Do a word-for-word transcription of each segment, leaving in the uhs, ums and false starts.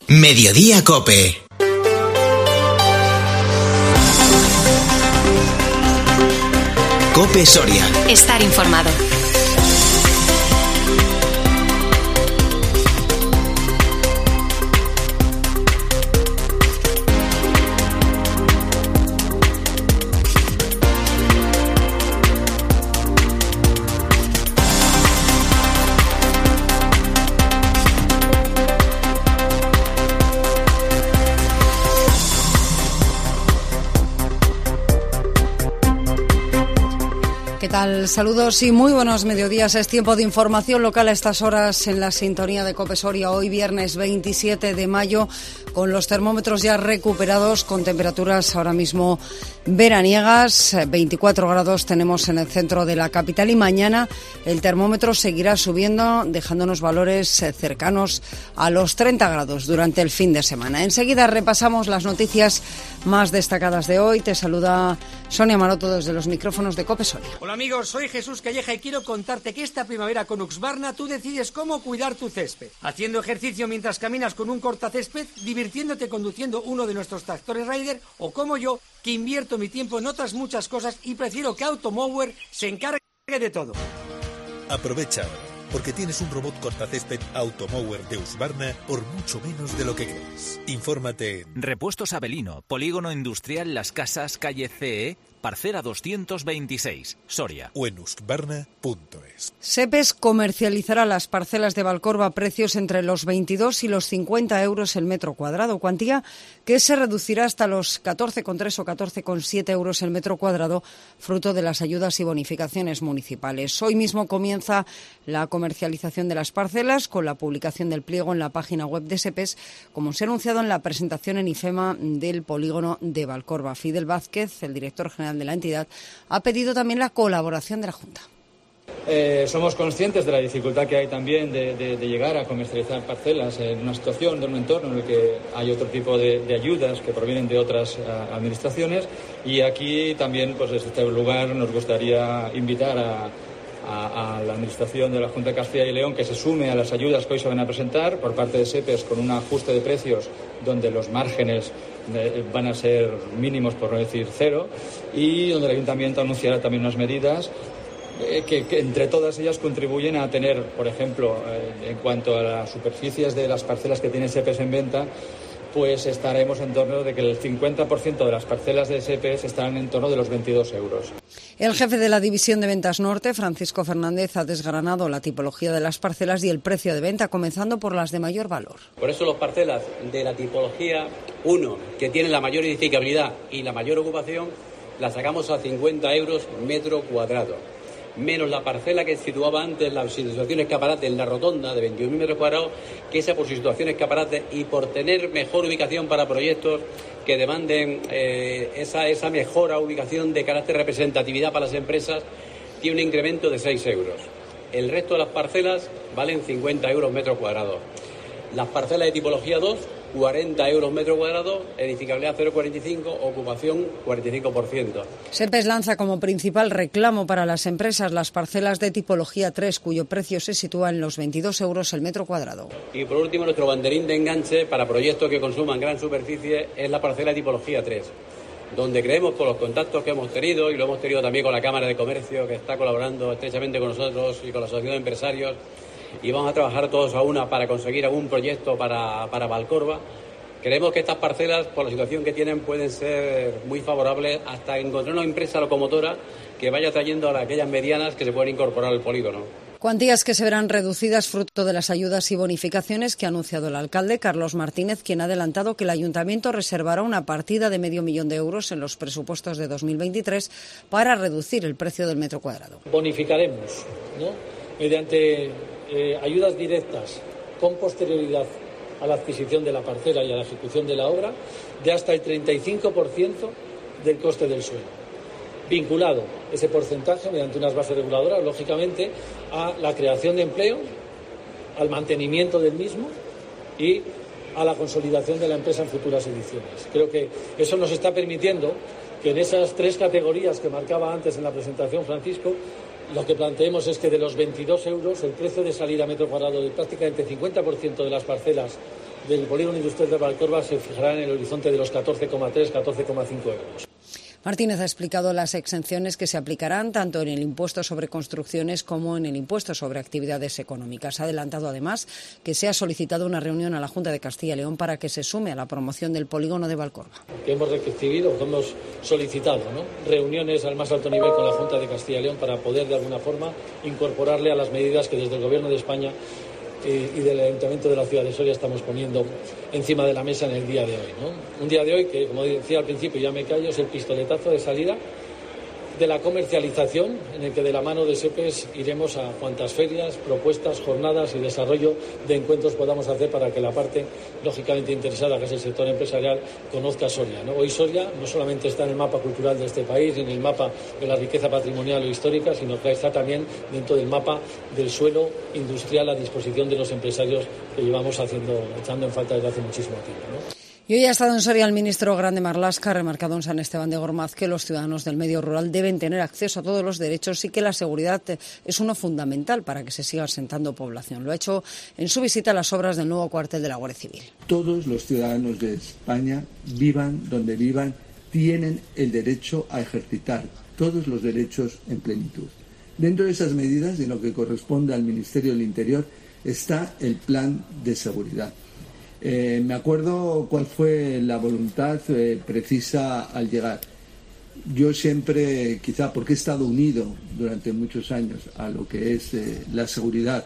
Mediodía Cope. Cope Soria. Estar informado. ¿Qué tal? Saludos y muy buenos mediodías. Es tiempo de información local a estas horas en la sintonía de Cope Soria. Hoy viernes veintisiete de mayo, con los termómetros ya recuperados, con temperaturas ahora mismo veraniegas. veinticuatro grados tenemos en el centro de la capital y mañana el termómetro seguirá subiendo, dejándonos valores cercanos a los treinta grados durante el fin de semana. Enseguida repasamos las noticias más destacadas de hoy. Te saluda Sonia Maroto desde los micrófonos de Cope Soria. Hola amigos, soy Jesús Calleja y quiero contarte que esta primavera con Husqvarna tú decides cómo cuidar tu césped. Haciendo ejercicio mientras caminas con un cortacésped, divirtiéndote conduciendo uno de nuestros tractores Raider, o como yo, que invierto mi tiempo en otras muchas cosas y prefiero que Automower se encargue de todo. Aprovecha, porque tienes un robot cortacésped Automower de Husqvarna por mucho menos de lo que crees. Infórmate en Repuestos Avelino, Polígono Industrial Las Casas, calle C E, parcela doscientos veintiséis, Soria. o en husqvarna punto es. Sepes comercializará las parcelas de Valcorba a precios entre los veintidós y los cincuenta euros el metro cuadrado, cuantía que se reducirá hasta los catorce coma tres o catorce coma siete euros el metro cuadrado, fruto de las ayudas y bonificaciones municipales. Hoy mismo comienza la comercialización de las parcelas con la publicación del pliego en la página web de Sepes, como se ha anunciado en la presentación en IFEMA del polígono de Valcorba. Fidel Vázquez, el director general de la entidad, ha pedido también la colaboración de la Junta. Eh, somos conscientes de la dificultad que hay también de, de, de llegar a comercializar parcelas en una situación, de un entorno en el que hay otro tipo de, de ayudas que provienen de otras uh, administraciones, y aquí también, pues desde este lugar, nos gustaría invitar a, a, a la administración de la Junta de Castilla y León que se sume a las ayudas que hoy se van a presentar por parte de Sepes, con un ajuste de precios donde los márgenes van a ser mínimos, por no decir cero, y donde el Ayuntamiento anunciará también unas medidas eh, que, que entre todas ellas contribuyen a tener, por ejemplo, eh, en cuanto a las superficies de las parcelas que tiene Sepes en venta, pues estaremos en torno de que el cincuenta por ciento de las parcelas de Sepes estarán en torno de los veintidós euros. El jefe de la División de Ventas Norte, Francisco Fernández, ha desgranado la tipología de las parcelas y el precio de venta, comenzando por las de mayor valor. Por eso las parcelas de la tipología uno, que tienen la mayor edificabilidad y la mayor ocupación, las sacamos a cincuenta euros metro cuadrado, menos la parcela que situaba antes la situación escaparate en la rotonda de veintiún mil metros cuadrados, que esa por su situación escaparate y por tener mejor ubicación para proyectos que demanden eh, esa, esa mejora ubicación de carácter representatividad para las empresas, tiene un incremento de seis euros. El resto de las parcelas valen cincuenta euros metro cuadrado. Las parcelas de tipología dos, cuarenta euros metro cuadrado, edificabilidad cero coma cuarenta y cinco, ocupación cuarenta y cinco por ciento. Sepes lanza como principal reclamo para las empresas las parcelas de tipología tres, cuyo precio se sitúa en los veintidós euros el metro cuadrado. Y por último, nuestro banderín de enganche para proyectos que consuman gran superficie es la parcela de tipología tres, donde creemos, por los contactos que hemos tenido, y lo hemos tenido también con la Cámara de Comercio, que está colaborando estrechamente con nosotros, y con la Asociación de Empresarios, y vamos a trabajar todos a una para conseguir algún proyecto para, para Valcorba. Creemos que estas parcelas, por la situación que tienen, pueden ser muy favorables hasta encontrar una empresa locomotora que vaya trayendo a aquellas medianas que se pueden incorporar al polígono. Cuantías que se verán reducidas fruto de las ayudas y bonificaciones que ha anunciado el alcalde Carlos Martínez, quien ha adelantado que el ayuntamiento reservará una partida de medio millón de euros en los presupuestos de dos mil veintitrés para reducir el precio del metro cuadrado. Bonificaremos, ¿no?, mediante eh, ayudas directas con posterioridad a la adquisición de la parcela y a la ejecución de la obra, de hasta el treinta y cinco por ciento del coste del suelo, vinculado ese porcentaje mediante unas bases reguladoras, lógicamente, a la creación de empleo, al mantenimiento del mismo y a la consolidación de la empresa en futuras ediciones. Creo que eso nos está permitiendo que en esas tres categorías que marcaba antes en la presentación Francisco, lo que planteemos es que de los veintidós euros el precio de salida a metro cuadrado de prácticamente cincuenta por ciento de las parcelas del polígono industrial de Valcorba se fijará en el horizonte de los catorce coma tres, catorce coma cinco euros. Martínez ha explicado las exenciones que se aplicarán tanto en el impuesto sobre construcciones como en el impuesto sobre actividades económicas. Ha adelantado además que se ha solicitado una reunión a la Junta de Castilla y León para que se sume a la promoción del polígono de Valcorba. Que hemos recibido, que hemos solicitado, ¿no? reuniones al más alto nivel con la Junta de Castilla y León para poder de alguna forma incorporarle a las medidas que desde el Gobierno de España y del Ayuntamiento de la ciudad de Soria estamos poniendo encima de la mesa en el día de hoy, ¿no? Un día de hoy que, como decía al principio, ya me callo, es el pistoletazo de salida de la comercialización, en el que de la mano de SEPES iremos a cuantas ferias, propuestas, jornadas y desarrollo de encuentros podamos hacer para que la parte lógicamente interesada, que es el sector empresarial, conozca Soria, ¿no? Hoy Soria no solamente está en el mapa cultural de este país, en el mapa de la riqueza patrimonial o histórica, sino que está también dentro del mapa del suelo industrial a disposición de los empresarios que llevamos haciendo, echando en falta desde hace muchísimo tiempo, ¿no? Y hoy ha estado en Soria el ministro Grande Marlaska, ha remarcado en San Esteban de Gormaz que los ciudadanos del medio rural deben tener acceso a todos los derechos y que la seguridad es uno fundamental para que se siga asentando población. Lo ha hecho en su visita a las obras del nuevo cuartel de la Guardia Civil. Todos los ciudadanos de España, vivan donde vivan, tienen el derecho a ejercitar todos los derechos en plenitud. Dentro de esas medidas, en lo que corresponde al Ministerio del Interior, está el plan de seguridad. Eh, me acuerdo cuál fue la voluntad eh, precisa al llegar. Yo siempre, quizá porque he estado unido durante muchos años a lo que es eh, la seguridad,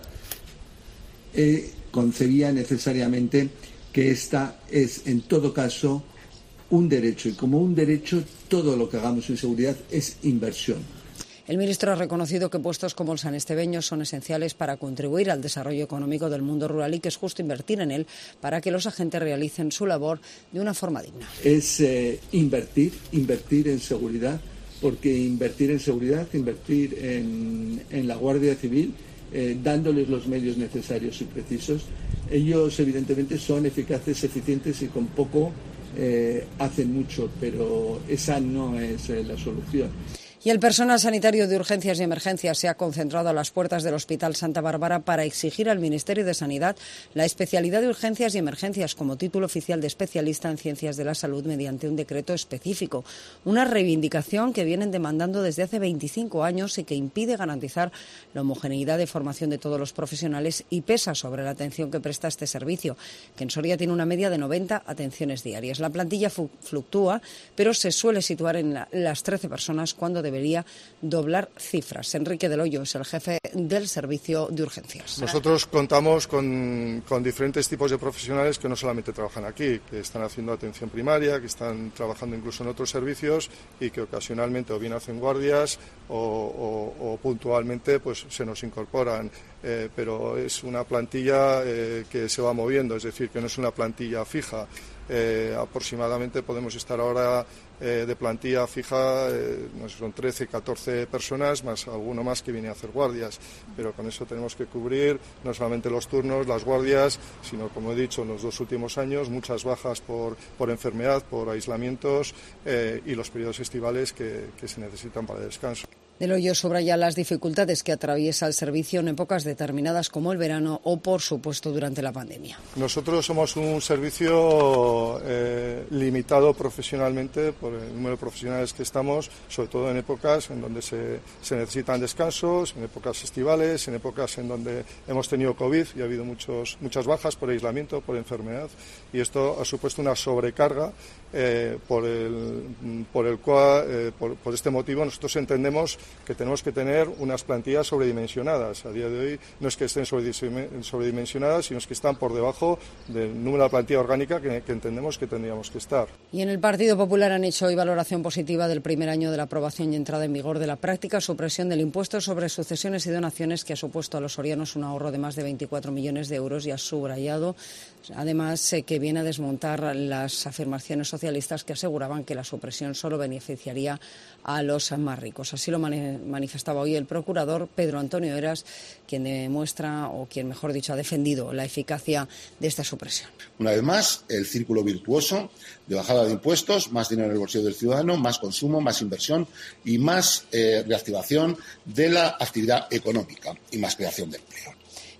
eh, concebía necesariamente que esta es, en todo caso, un derecho. Y como un derecho, todo lo que hagamos en seguridad es inversión. El ministro ha reconocido que puestos como el sanestebeño son esenciales para contribuir al desarrollo económico del mundo rural y que es justo invertir en él para que los agentes realicen su labor de una forma digna. Es eh, invertir, invertir en seguridad, porque invertir en seguridad, invertir en, en la Guardia Civil, eh, dándoles los medios necesarios y precisos, ellos evidentemente son eficaces, eficientes y con poco eh, hacen mucho, pero esa no es eh, la solución. Y el personal sanitario de urgencias y emergencias se ha concentrado a las puertas del Hospital Santa Bárbara para exigir al Ministerio de Sanidad la especialidad de urgencias y emergencias como título oficial de especialista en ciencias de la salud mediante un decreto específico. Una reivindicación que vienen demandando desde hace veinticinco años y que impide garantizar la homogeneidad de formación de todos los profesionales y pesa sobre la atención que presta este servicio, que en Soria tiene una media de noventa atenciones diarias. La plantilla fluctúa, pero se suele situar en la, las trece personas cuando debe debería doblar cifras. Enrique Del Hoyo es el jefe del servicio de urgencias. Nosotros contamos con, con diferentes tipos de profesionales que no solamente trabajan aquí, que están haciendo atención primaria, que están trabajando incluso en otros servicios y que ocasionalmente o bien hacen guardias o, o, o puntualmente pues se nos incorporan. Eh, pero es una plantilla eh, que se va moviendo, es decir, que no es una plantilla fija. Eh, aproximadamente podemos estar ahora eh, de plantilla fija, eh, no sé, son trece, catorce personas, más alguno más que viene a hacer guardias, pero con eso tenemos que cubrir no solamente los turnos, las guardias, sino, como he dicho, en los dos últimos años, muchas bajas por, por enfermedad, por aislamientos eh, y los periodos estivales que, que se necesitan para el descanso. Del Hoyo subraya las dificultades que atraviesa el servicio en épocas determinadas como el verano o, por supuesto, durante la pandemia. Nosotros somos un servicio eh, limitado profesionalmente por el número de profesionales que estamos, sobre todo en épocas en donde se, se necesitan descansos, en épocas estivales, en épocas en donde hemos tenido COVID y ha habido muchos, muchas bajas por aislamiento, por enfermedad, y esto ha supuesto una sobrecarga eh, por, el, por el cual, eh, por, por este motivo, nosotros entendemos que tenemos que tener unas plantillas sobredimensionadas. A día de hoy no es que estén sobredimensionadas, sino es que están por debajo del número de plantilla orgánica que, que entendemos que tendríamos que estar. Y en el Partido Popular han hecho hoy valoración positiva del primer año de la aprobación y entrada en vigor de la práctica supresión del impuesto sobre sucesiones y donaciones, que ha supuesto a los sorianos un ahorro de más de veinticuatro millones de euros, y ha subrayado además eh, que viene a desmontar las afirmaciones socialistas que aseguraban que la supresión solo beneficiaría a los más ricos. Así lo manifestaba hoy el procurador Pedro Antonio Eras, quien demuestra, o quien mejor dicho ha defendido la eficacia de esta supresión. Una vez más, el círculo virtuoso de bajada de impuestos, más dinero en el bolsillo del ciudadano, más consumo, más inversión y más eh, reactivación de la actividad económica y más creación de empleo.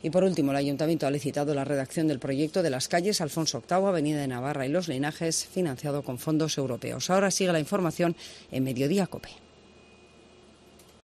Y por último, el Ayuntamiento ha licitado la redacción del proyecto de las calles Alfonso octavo, Avenida de Navarra y Los Linajes, financiado con fondos europeos. Ahora sigue la información en Mediodía COPE.